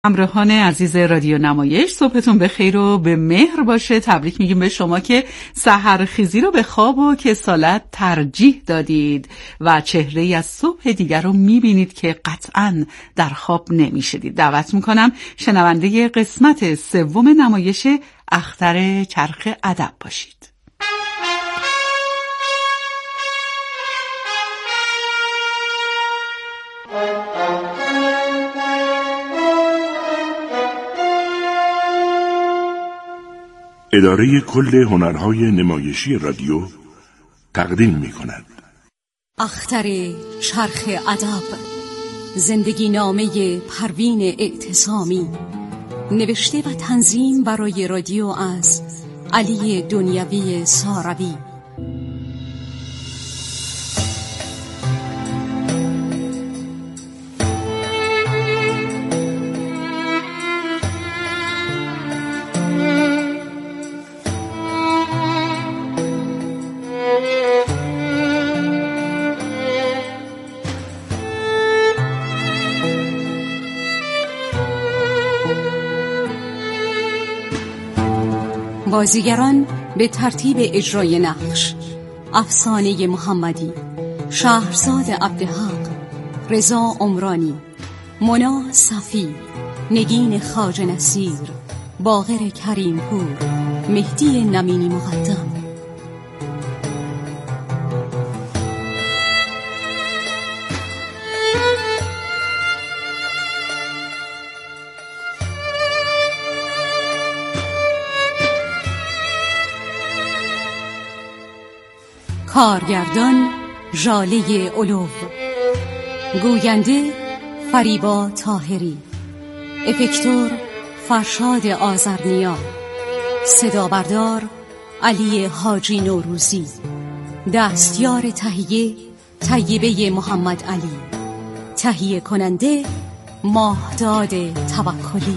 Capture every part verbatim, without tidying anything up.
همراهان عزیز رادیو نمایش، صبحتون بخیر و به مهر باشه. تبریک میگیم به شما که سحرخیزی رو به خواب و کسالت ترجیح دادید و چهره‌ای از صبح دیگر رو میبینید که قطعاً در خواب نمیشدید. دعوت میکنم شنونده قسمت سوم نمایش اختر چرخ ادب باشید. اداره کل هنرهای نمایشی رادیو تقدیم می کند اختر چرخ ادب، زندگی نامه پروین اعتصامی، نوشته و تنظیم برای رادیو از علی دنیوی ساروی. بازیگران به ترتیب اجرای نقش: افسانه محمدی، شهرزاد عبدالحق، رضا عمرانی، مونا صفی، نگین خواجه نصیر، باقر کریمپور، مهدی نمینی مقدم. کارگردان ژاله علو، گوینده فریبا طاهری، افکتور فرشاد آذرنیا، صدا بردار علی حاجی نوروزی، دستیار تهیه طیبه محمد علی، تهیه کننده ماهداد توکلی.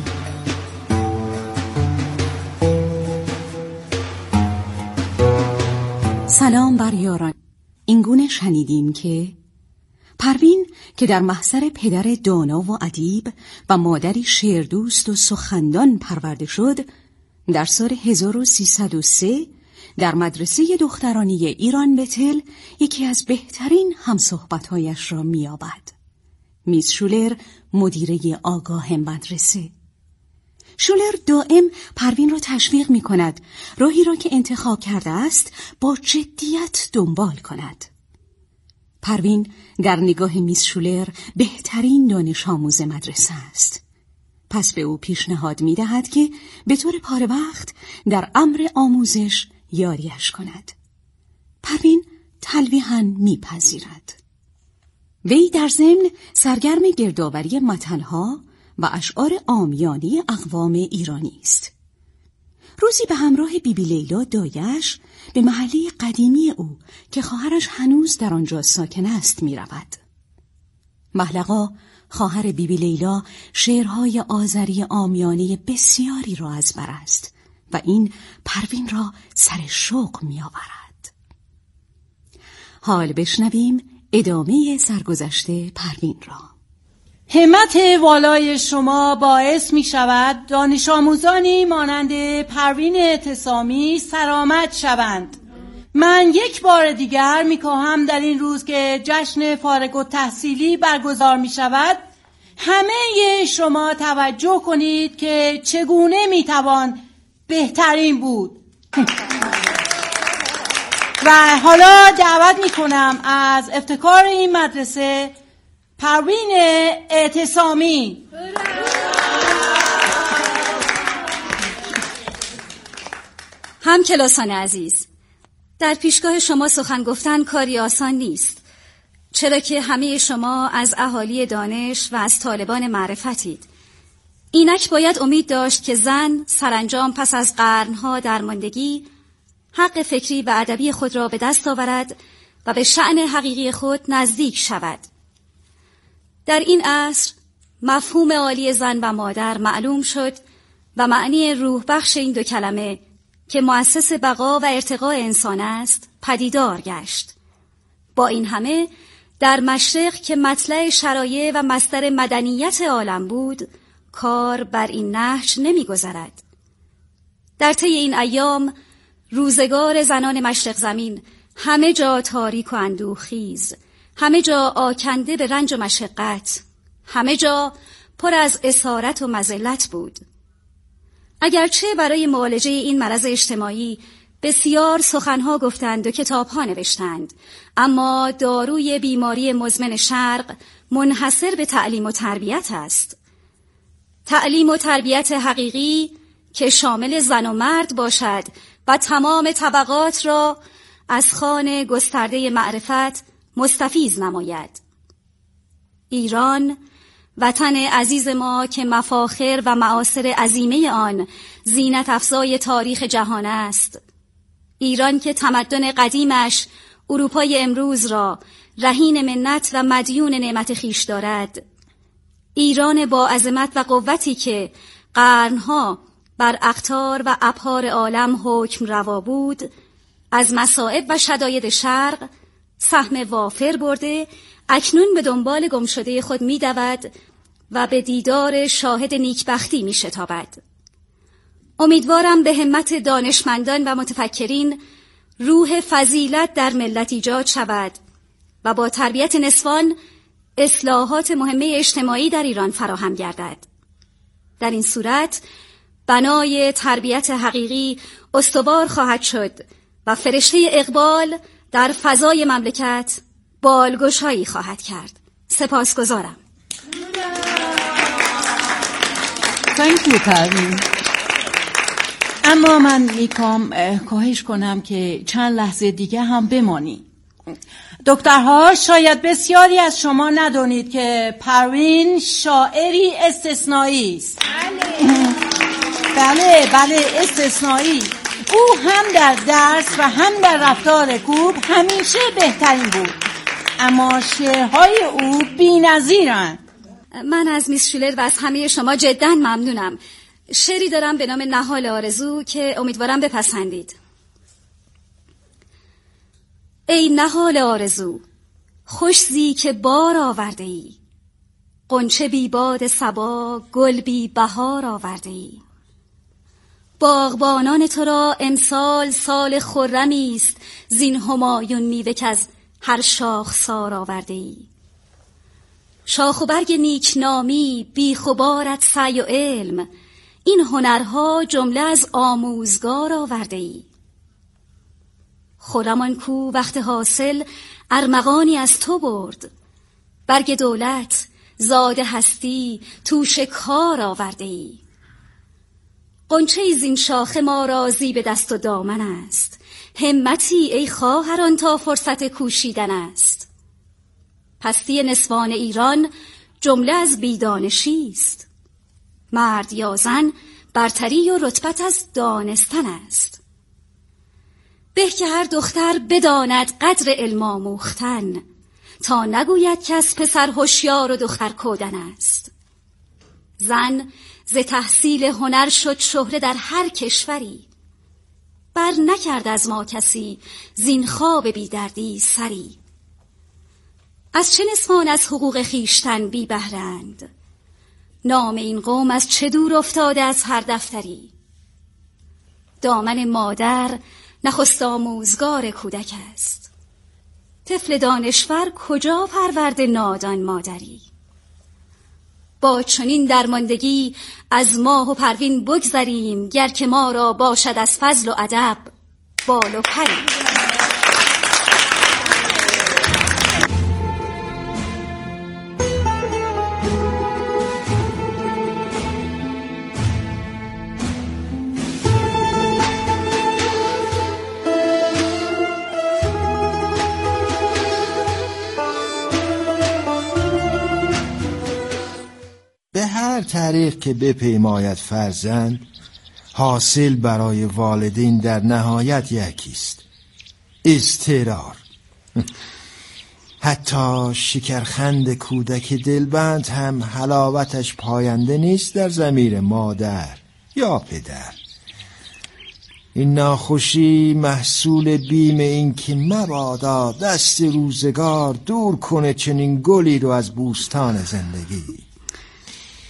سلام بر یاران. اینگونه شنیدیم که پروین که در محضر پدر دانا و ادیب و مادری شعردوست و سخندان پرورده شد، در سال هزار و سیصد و سه در مدرسه دخترانی ایران بتل یکی از بهترین همصحبت‌هایش را می‌یابد. میس شولر، مدیره آگاه مدرسه. شولر دائم پروین را تشویق می کند راهی را که انتخاب کرده است با جدیت دنبال کند. پروین در نگاه میس شولر بهترین دانش آموز مدرسه است. پس به او پیشنهاد می دهد که به طور پاره وقت در امر آموزش یاریش کند. پروین تلویحاً می پذیرد. وی در ضمن سرگرم گردآوری متنها و اشعار عامیانه اقوام ایرانی است. روزی به همراه بیبی لیلا دایش به محله قدیمی او که خواهرش هنوز در آنجا ساکن است می رود. محلقا، خواهر بیبی لیلا، شعرهای آذری عامیانه بسیاری را از بر است و این پروین را سر شوق می آورد. حال بشنویم ادامه سرگذشت پروین را. همت والای شما باعث می شود دانش آموزانی مانند پروین اعتصامی سرآمد شوند. من یک بار دیگر می خواهم در این روز که جشن فارغ التحصیلی برگزار می شود همه شما توجه کنید که چگونه می توان بهترین بود. و حالا دعوت می کنم از ابتکار این مدرسه پروین اعتصامی. هم کلاسان عزیز، در پیشگاه شما سخن گفتن کاری آسان نیست، چرا که همه شما از اهالی دانش و از طالبان معرفتید. اینک باید امید داشت که زن سرانجام پس از قرنها درماندگی حق فکری و ادبی خود را به دست آورد و به شأن حقیقی خود نزدیک شود. در این عصر مفهوم عالی زن و مادر معلوم شد و معنی روح بخش این دو کلمه که مؤسس بقا و ارتقاء انسان است پدیدار گشت. با این همه در مشرق که مطلع شرایع و مصدر مدنیت عالم بود، کار بر این نهج نمی‌گذرد. در طی این ایام روزگار زنان مشرق زمین همه جا تاریک و اندوه‌خیز، همه جا آکنده به رنج و مشقت، همه جا پر از اسارت و مذلت بود. اگرچه برای معالجه این مرض اجتماعی بسیار سخنها گفتند و کتابها نوشتند، اما داروی بیماری مزمن شرق منحصر به تعلیم و تربیت است. تعلیم و تربیت حقیقی که شامل زن و مرد باشد و تمام طبقات را از خوان گسترده معرفت مستفیض نماید. ایران، وطن عزیز ما که مفاخر و معاصر عظیمه آن زینت افزای تاریخ جهان است، ایران که تمدن قدیمش اروپای امروز را رهین منت و مدیون نعمت خویش دارد، ایران با عظمت و قوتی که قرنها بر اقطار و ابحار عالم حکم روا بود، از مصائب و شداید شرق سهم وافر برده اکنون به دنبال گمشده خود می دود و به دیدار شاهد نیکبختی می شتابد. امیدوارم به همت دانشمندان و متفکرین روح فضیلت در ملت ایجاد شود و با تربیت نسوان اصلاحات مهمه اجتماعی در ایران فراهم گردد. در این صورت بنای تربیت حقیقی استوار خواهد شد و فرشته اقبال در فضای مملکت بالگشایی خواهد کرد. سپاسگزارم. Thank you پروین. اما من میخوام کاهش کنم که چند لحظه دیگه هم بمانی. دکترها، شاید بسیاری از شما ندونید که پروین شاعری استثنایی است. بله بله استثنایی. او هم در درس و هم در رفتار خوب همیشه بهترین بود، اما شعرهای او بی‌نظیرند. من از میس شیلر و از همه شما جداً ممنونم. شعری دارم به نام نهال آرزو که امیدوارم بپسندید. ای نهال آرزو، خوش زی که بار آورده ای، غنچه بی باد صبا، گل بی بهار آورده ای. باغبانان تو را امسال سال خرمی است، زین همایون میوه که از هر شاخسار آورده ای. شاخ و برگ نیکنامی، بیخ و بارت سعی و علم، این هنرها جمله از آموزگار آورده ای. خرمان کو وقت حاصل ارمغانی از تو برد، برگ دولت زاد هستی توش کار آورده ای. غنچه زین شاخه ما را زیب دست و دامن است، همتی ای خواهران تا فرصت کوشیدن است. پستی نسوان ایران جمله از بیدانشی است، مرد یا زن برتری و رتبت از دانستن است. به که هر دختر بداند قدر علم آموختن، تا نگوید که از پسر هوشیار و دختر کودن است. زن ز تحصیل هنر شد شهره در هر کشوری، بر نکرد از ما کسی زین خواب بی دردی سری. از چه نسوان از حقوق خیشتن بی بهرند، نام این قوم از چه دور افتاده از هر دفتری. دامن مادر نخست آموزگار کودک است، طفل دانشور کجا پرورد نادان مادری. با چنین درماندگی از ماه و پروین بگذریم، گر که ما را باشد از فضل و ادب بال و پری. به هر طریق که بپیماید فرزند، حاصل برای والدین در نهایت یکیست: اضطرار. حتی شکرخند کودک دلبند هم حلاوتش پاینده نیست در ضمیر مادر یا پدر. این ناخوشی محصول بیم این که مبادا دست روزگار دور کنه چنین گلی رو از بوستان زندگی.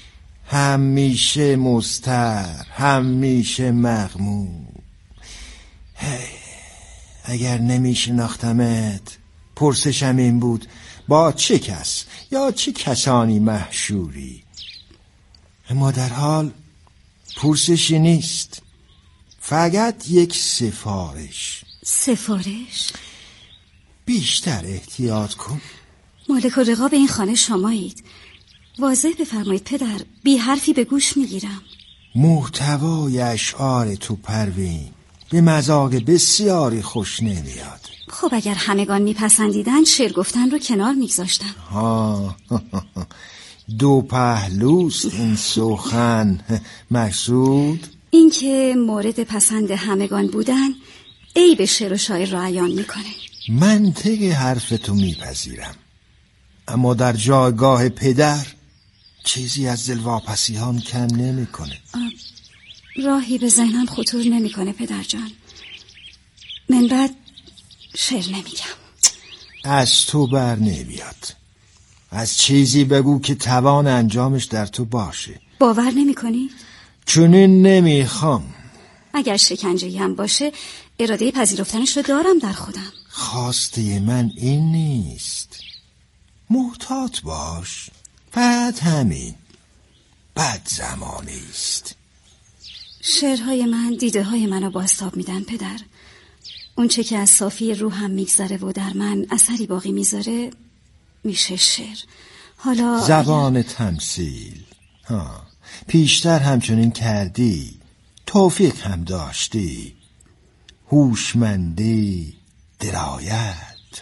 همیشه مضطر، همیشه مغموم. هی، اگر نمیشناختمت پرسشم این بود با چه کس یا چه کسانی محشوری، اما در حال پرسشی نیست، فقط یک سفارش. سفارش؟ بیشتر احتیاط کن. مالک و رقاب این خانه شمایید. واضح بفرمایید پدر، بی حرفی به گوش میگیرم. محتوای اشعار تو پروین به مذاق بسیاری خوش نمیاد. خب اگر همگان میپسندیدن شعر گفتن رو کنار میگذاشتم. ها دو پهلوست این سخن مسعود. این که مورد پسند همگان بودن عیب شعر و شاعر را عیان میکنه. منطق حرفتو میپذیرم، اما در جایگاه پدر چیزی از دلواپسی‌هام کم نمیکنه. راهی به ذهنم خطور نمیکنه پدر جان. من بعد شعر نمیگم. از تو بر نمیاد. از چیزی بگو که توان انجامش در تو باشه. باور نمیکنی؟ چنین نمیخوام. اگر شکنجه‌ای هم باشه اراده پذیرفتنش رو دارم در خودم. خواسته من این نیست. محتاط باش، بعد همین. بد زمانی است. شعرهای من دیده های منو بازتاب میدن پدر. اون چه که از صافی روحم میگذره و در من اثری باقی میذاره میشه شعر. حالا زبان تمثیل. ها پیشتر همچنین کردی، توفیق هم داشتی، هوشمندی، درایت،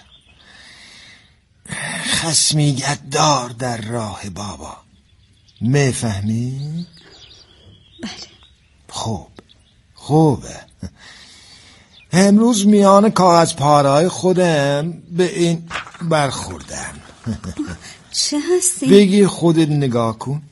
خصمیت دار در راه بابا. میفهمی؟ بله. خوب خوبه. امروز میان کاغذ پاره‌های خودم به این برخوردم. چه هستی؟ بگیر خودت نگاه کن.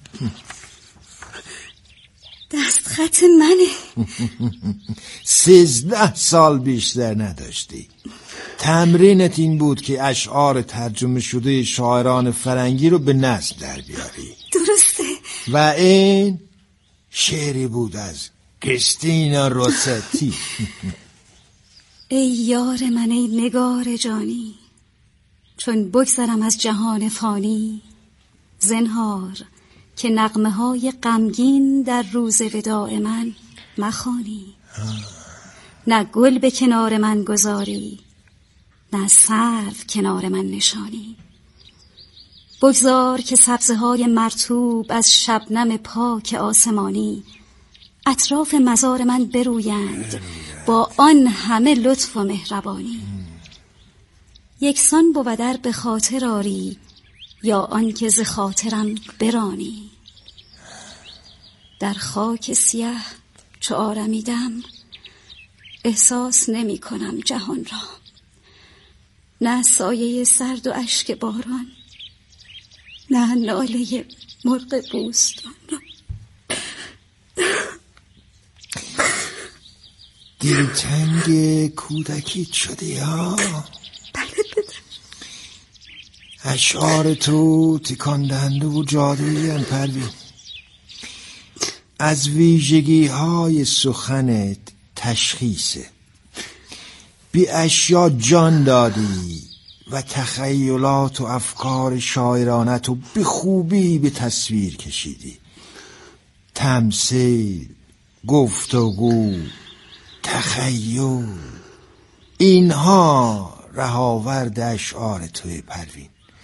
دست خط منه. سیزده سال بیشتر نداشتی. تمرینت این بود که اشعار ترجمه شده شاعران فرنگی رو به نثر در بیاری. درسته. و این شعری بود از کریستینا روستی. ای یار من ای نگار جانی، چون بگذرم از جهان فانی، زنهار که نغمه های غمگین در روز وداع من مخوانی. نه گل به کنار من گذاری، نه سرو کنار من نشانی. بگذار که سبزه های مرطوب از شبنم پاک آسمانی اطراف مزار من برویند با آن همه لطف و مهربانی. یکسان بودر به خاطر آری، یا آن که ز خاطرم برانی. در خاک سیه چو آرمیدم، احساس نمی کنم جهان را، نه سایه سرد و اشک باران، نه ناله مرغ بوستان را. دلتنگ کودکیت شدی ها؟ بله پدر. اشعار تو تکان دهنده و جادویی ان پروین. از ویژگی های سخنت تشخیصه. بی اشیا جان دادی و تخیلات و افکار شاعرانت رو به خوبی به تصویر کشیدی. تمثیل، گفتگو، تخیل، اینها رهاورد اشعار توی پروین.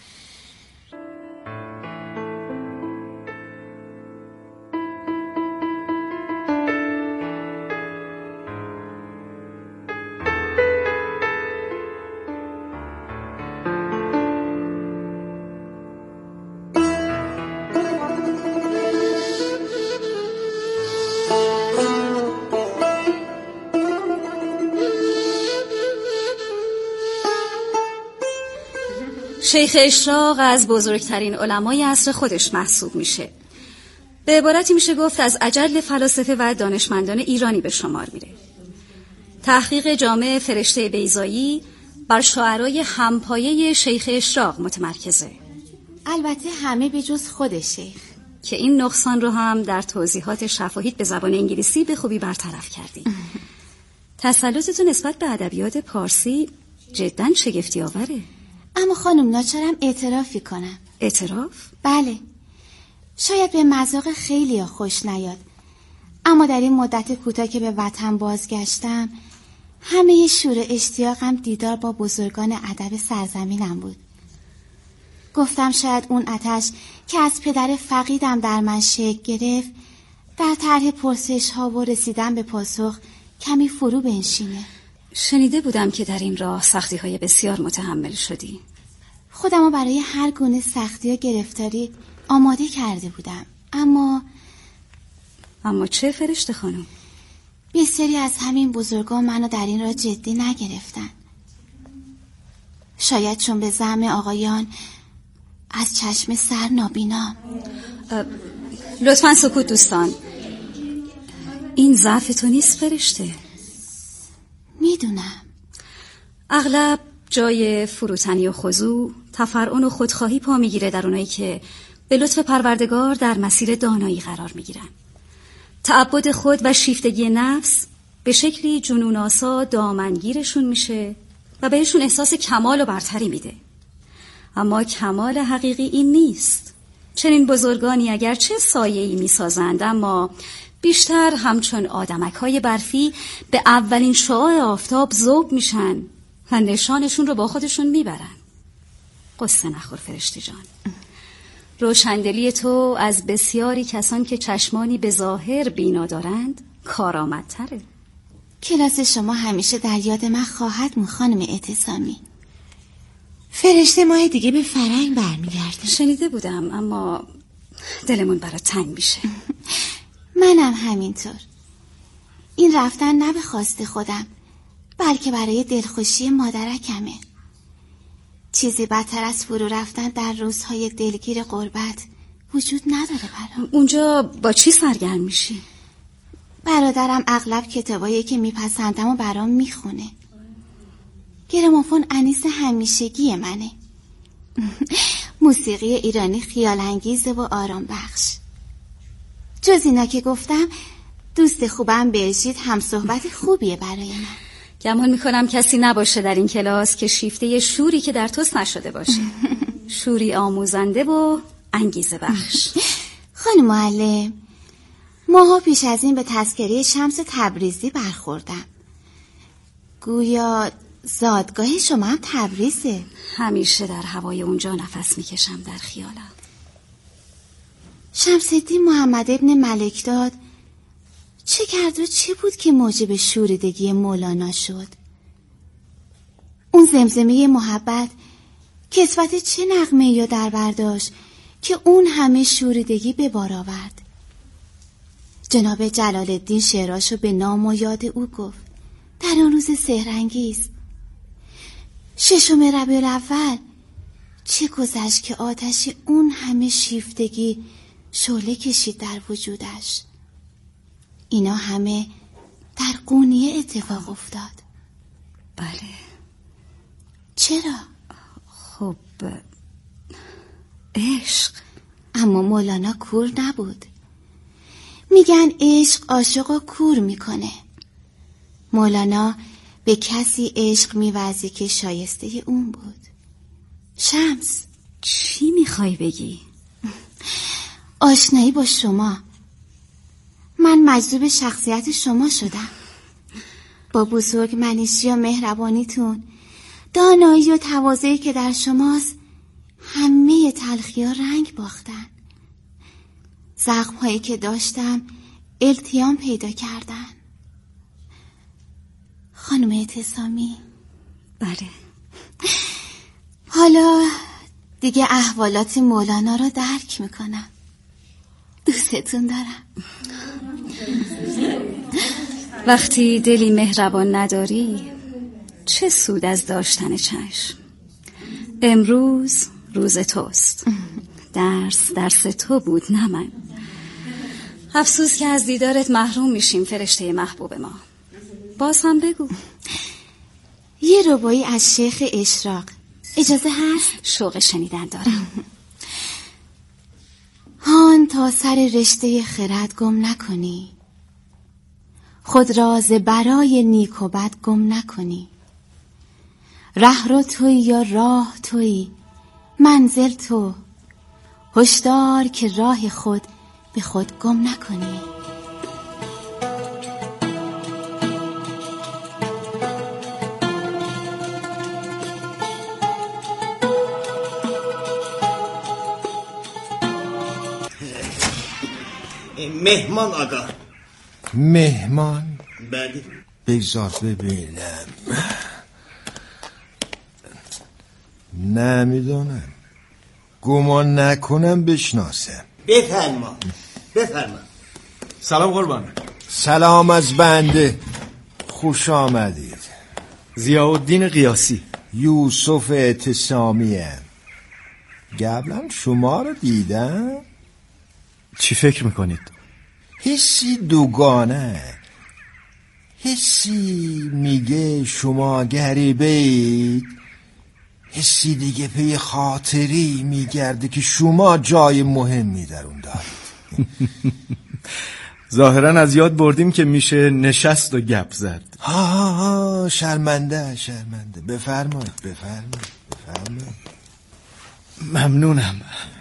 شیخ اشراق از بزرگترین علمای عصر خودش محسوب میشه. به عبارتی میشه گفت از اجل فلاسفه و دانشمندان ایرانی به شمار میره. تحقیق جامع فرشته بیضایی بر شاعرای همپایه شیخ اشراق متمرکزه. البته همه به جز خود شیخ. که این نقصان رو هم در توضیحات شفاهیت به زبان انگلیسی به خوبی برطرف کردی. تسلطتون نسبت به ادبیات پارسی جداً شگفتی آوره. اما خانم ناچارم اعترافی کنم. اعتراف؟ بله. شاید به مذاق خیلی خوش نیاد، اما در این مدت کوتاه که به وطن بازگشتم همه شور اشتیاقم دیدار با بزرگان ادب سرزمینم بود. گفتم شاید اون آتش که از پدر فقیدم در من شکل گرفت در طرح پرسش ها و رسیدن به پاسخ کمی فرو بنشینه. شنیده بودم که در این راه سختی های بسیار متحمل شدی. خودمو برای هر گونه سختی و گرفتاری آماده کرده بودم، اما اما چه فرشته خانم؟ بسیاری از همین بزرگان منو در این راه جدی نگرفتن. شاید چون به زعم آقایان از چشم سر نابینام. لطفاً سکوت دوستان. این ضعف تو نیست فرشته. میدونم. اغلب جای فروتنی و خضوع، تفرعن و خودخواهی پا میگیره در اونایی که به لطف پروردگار در مسیر دانایی قرار میگیرن. تعبد خود و شیفتگی نفس به شکلی جنون‌آسا دامنگیرشون میشه و بهشون احساس کمال و برتری میده. اما کمال حقیقی این نیست. چنین بزرگانی اگرچه سایه‌ای میسازند، اما بیشتر همچون آدمک‌های برفی به اولین شعاع آفتاب ذوب میشن و نشانشون رو با خودشون میبرن. قصه نخور فرشته جان. روشندلی تو از بسیاری کسان که چشمانی به ظاهر بینا دارند کارآمدتره. کلاس شما همیشه در یاد من خواهد مون خانم اعتصامی. فرشته ماه دیگه به فرنگ برمیگرده. شنیده بودم، اما دلمون برات تنگ میشه. منم همینطور. این رفتن نه به خواست خودم، بلکه برای دلخوشی مادرکمه. چیزی بدتر از فرو رفتن در روزهای دلگیر غربت وجود نداره برام. اونجا با چی سرگرم میشی؟ برادرم اغلب کتابایی که میپسندم و برام میخونه. گرامافون انیس همیشگی منه. موسیقی ایرانی خیال انگیزه و آرام بخش. جز اینا که گفتم، دوست خوبم بلژیت هم صحبت خوبیه برای من. گمان میکنم کسی نباشه در این کلاس که شیفته شوری که در توست نشده باشه. شوری آموزنده و انگیزه بخش. خانم معلم، ماها پیش از این به تذکره شمس تبریزی برخوردم. گویا زادگاه شما هم تبریزه. همیشه در هوای اونجا نفس میکشم در خیالم. شمس الدین محمد ابن ملکداد چه کرد و چه بود که موجب شوریدگی مولانا شد؟ اون زمزمه محبت کسوت چه نغمه یا در برداشت که اون همه شوریدگی به بار آورد؟ جناب جلال الدین شعراشو به نام و یاد او گفت در اون روز سحرانگیز. ششم ربیع الاول چه گذشت که آتش اون همه شیفتگی شعله کشید در وجودش. اینا همه در قونیه اتفاق افتاد. بله. چرا؟ خب عشق. اما مولانا کور نبود. میگن عشق عاشق و کور میکنه. مولانا به کسی عشق می‌ورزی که شایسته اون بود. شمس. چی میخوای بگی؟ آشنایی با شما. من مجذوب شخصیت شما شدم. با بزرگ منشی و مهربانیتون، دانایی و تواضعی که در شماست، همه تلخی‌ها رنگ باختن. زخم‌هایی که داشتم التیام پیدا کردن. خانم اعتصامی. بله. حالا دیگه احوالات مولانا رو درک میکنم. دوستتون دارم. وقتی دلی مهربان نداری چه سود از داشتن چشم؟ امروز روز توست. درس درس تو بود نه من. افسوس که از دیدارت محروم میشیم فرشته محبوب ما. باز هم بگو. یه ربایی از شیخ اشراق اجازه هست؟ شوق شنیدن دارم. هان تا سر رشته خرد گم نکنی، خود را ز برای نیک و بد گم نکنی. ره رو توی یا راه توی، منزل تو، هشدار که راه خود به خود گم نکنی. مهمان آقا. مهمان؟ بله. بگذار ببینم. نمیدونم، گمان نکنم بشناسم. بفرما بفرما. سلام قربان. سلام از بنده، خوش آمدید. ضیاءالدین قیاسی. یوسف اعتصامیم. قبلا شما رو دیدم. چی فکر میکنید؟ حسی دوگانه، حسی میگه شما غریبه اید، حسی دیگه پی خاطری میگرده که شما جای مهمی در اون دارید. ظاهرا از یاد بردیم که میشه نشست و گپ زد. ها ها ها شرمنده شرمنده. بفرمایید بفرمایید بفرمایید. ممنونم.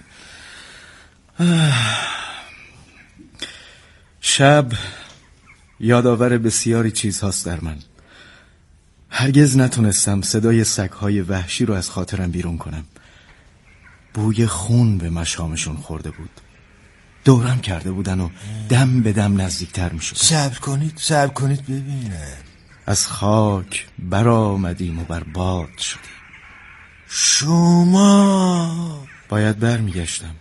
شب یادآور بسیاری چیزهاست در من. هرگز نتونستم صدای سگ‌های وحشی رو از خاطرم بیرون کنم. بوی خون به مشامشون خورده بود. دورم کرده بودن و دم به دم نزدیکتر می شدن. صبر کنید صبر کنید ببینه. از خاک برآمدیم و بر باد شدیم. شما باید بر می گشتم.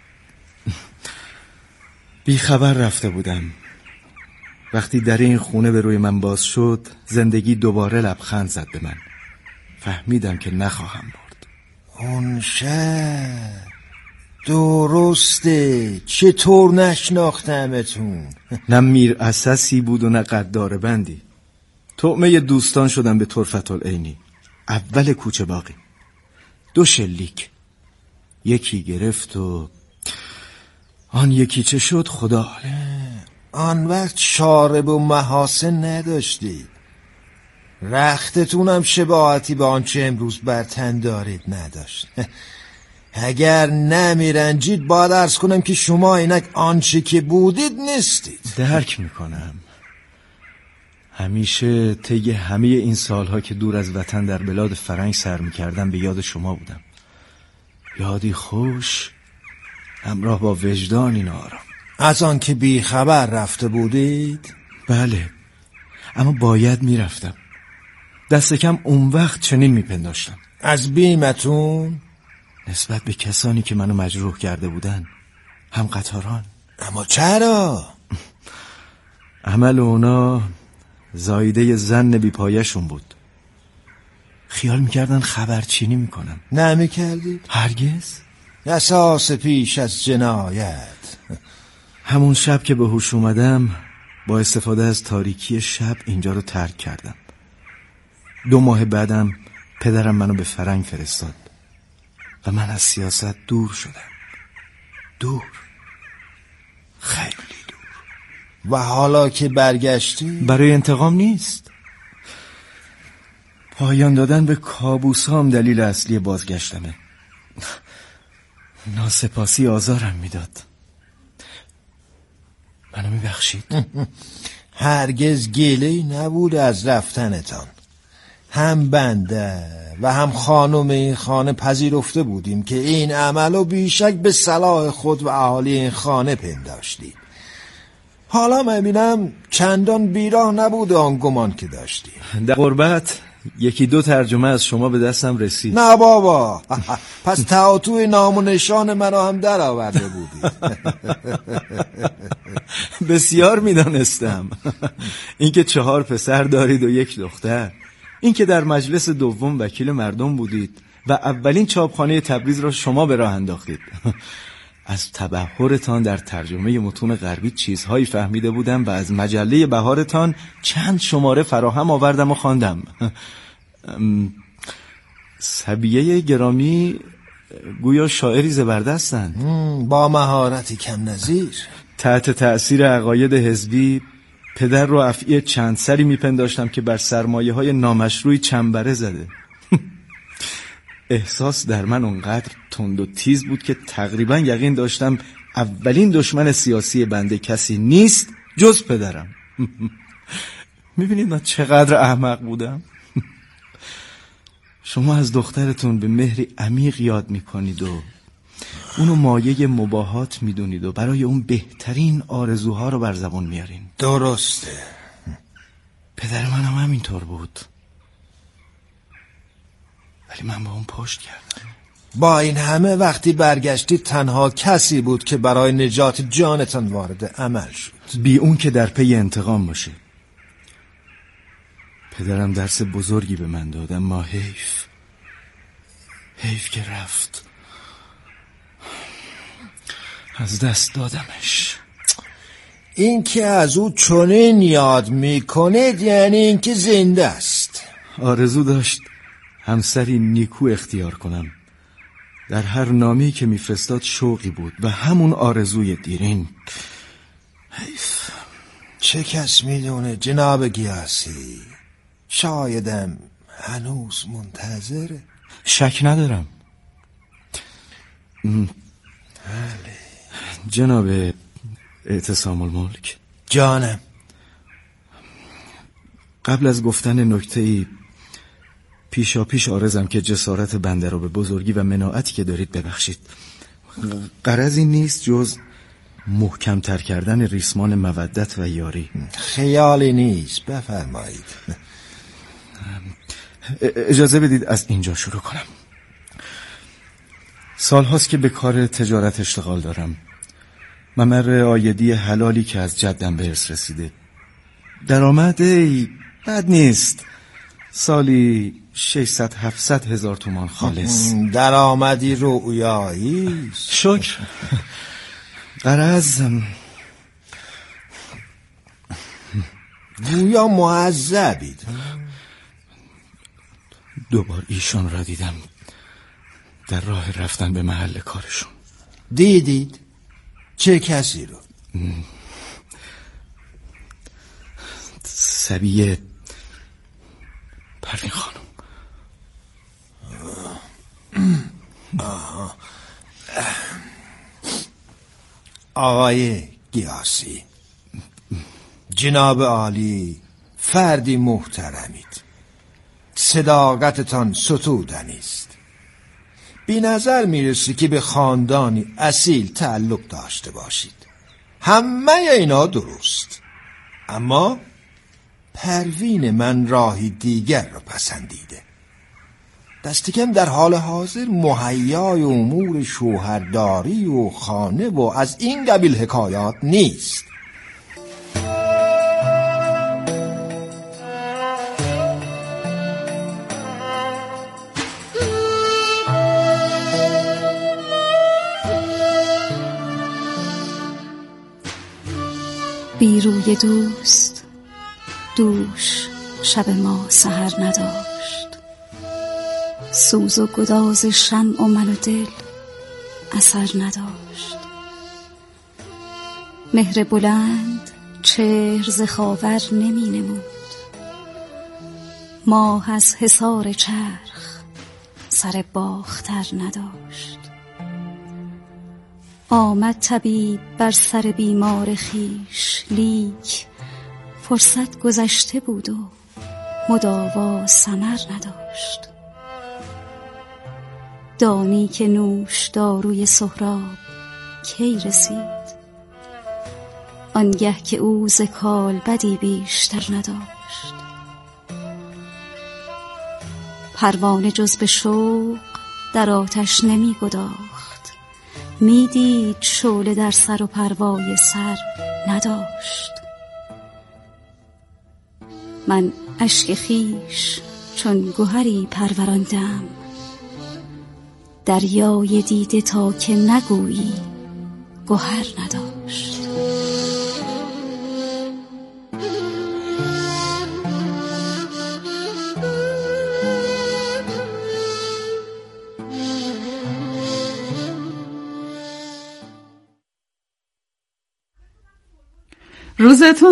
بی خبر رفته بودم. وقتی در این خونه به روی من باز شد، زندگی دوباره لبخند زد به من. فهمیدم که نخواهم برد. اون شب درسته، چطور نشناختمتون؟ نه میر اساسی بود و نه قدار بندی. طعمه دوستان شدم به طرفت العینی. اول کوچه باقی دو شلیک، یکی گرفت و آن یکی چه شد خدا. آن وقت شارب و محاسن نداشتید، رختتونم شباهتی به آنچه امروز بر تن دارید نداشت. اگر نمیرنجید باید عرض کنم که شما اینک آنچه که بودید نیستید. درک میکنم. همیشه طی همه این سالها که دور از وطن در بلاد فرنگ سر میکردم به یاد شما بودم. یادی خوش همراه با وجدانی نارم. از آن که بی خبر رفته بودید؟ بله، اما باید میرفتم. دست کم اون وقت چنین میپنداشتم. از بیمتون؟ نسبت به کسانی که منو مجروح کرده بودن، هم قطاران. اما چرا؟ عمل اونا زایده زن بی پایشون بود. خیال میکردن خبرچینی میکنم. نمیکردی؟ هرگز. اساس پیش از جنایت. همون شب که به هوش اومدم با استفاده از تاریکی شب اینجا رو ترک کردم. دو ماه بعدم پدرم منو به فرنگ فرستاد و من از سیاست دور شدم. دور، خیلی دور. و حالا که برگشتی؟ برای انتقام نیست. پایان دادن به کابوسام دلیل اصلی بازگشتمه. ناسپاسی آزارم میداد. منو میبخشید؟ هرگز گله‌ای نبود از رفتنتان. هم بنده و هم خانم این خانه پذیرفته بودیم که این عملو بیشک به صلاح خود و اهالی این خانه پنداشتید. حالا میبینم چندان بیراه نبود آن گمان که داشتی. در غربت یکی دو ترجمه از شما به دستم رسید. نه بابا، پس تعاطوی نام و نشان منو هم در آورده بودی. بسیار میدانستم. اینکه چهار پسر دارید و یک دختر، اینکه در مجلس دوم وکیل مردم بودید و اولین چاپخانه تبریز را شما به راه انداختید. از تبحرتان در ترجمه متون غربی چیزهایی فهمیده بودم و از مجله بهارتان چند شماره فراهم آوردم و خواندم. سبیه گرامی گویا شاعری زبردستند، با مهارتی کم نظیر. تحت تأثیر عقاید حزبی پدر رو افعی چند سری میپنداشتم که بر سرمایه های نامشروعی چنبره زده. احساس در من اونقدر تند و تیز بود که تقریبا یقین داشتم اولین دشمن سیاسی بنده کسی نیست جز پدرم. میبینید من چقدر احمق بودم؟ شما از دخترتون به مهری عمیق یاد میکنید و اونو مایه مباهات میدونید و برای اون بهترین آرزوها رو بر زبان میارین. درسته. پدر من هم همینطور بود، ولی من با اون پشت کردم. با این همه وقتی برگشتید تنها کسی بود که برای نجات جانتان وارد عمل شد، بی اون که در پی انتقام باشه. پدرم درس بزرگی به من داد، اما حیف حیف که رفت. از دست دادمش. این که از او چنین یاد میکنید یعنی این که زنده است. آرزو داشت همسری نیکو اختیار کنم. در هر نامه‌ای که میفرستاد شوقی بود و همون آرزوی دیرین. حیف. چه کس میدونه جناب گیاسی؟ شایدم هنوز منتظره. شک ندارم. بله. جناب اعتصام الملک. جانم. قبل از گفتن نکته‌ای پیشا پیش عارضم که جسارت بنده رو به بزرگی و مناعتی که دارید ببخشید. غرضی نیست جز محکم تر کردن ریسمان مودت و یاری. خیالی نیست، بفرمایید. اجازه بدید از اینجا شروع کنم. سال هاست که به کار تجارت اشتغال دارم. ممر عایدی حلالی که از جدم به ارث رسیده. درآمد بد نیست، سالی ششصد هفتصد هزار تومان خالص. درآمدی رویایی. شکر. غرض گویا معذبید. دوبار ایشان را دیدم در راه رفتن به محل کارشون. دیدید؟ چه کسی رو؟ سبیه پروین خانم. آه. آقای گیاسی، جناب عالی فردی محترمید. صداقتتان ستودنی است. بی نظر میرسی که به خاندانی اصیل تعلق داشته باشید. همه اینا درست، اما پروین من راهی دیگر رو پسندیده. دست کم در حال حاضر مهیای امور شوهرداری و خانه و از این قبیل حکایات نیست. بی روی دوست دوش شب ما سحر نداشت. سوز و گداز شمع و من و دل اثر نداشت. مهر بلند چهر ز خاور نمی نمود. ماه از حصار چرخ سر باختر نداشت. آمد طبیب بر سر بیمار خویش، لیک فرصت گذشته بود و مداوا ثمر نداشت. دانی که نوش داروی سهراب کی رسید، آنگه که او ز کالبدی بیشتر نداشت. پروانه جز به شوق در آتش نمی گداخت، می دید شعله در سر و پروای سر نداشت. من اشک خویش چون گوهری پروراندم، دریای دیده تا که نگویی گوهر نداشت. روزتون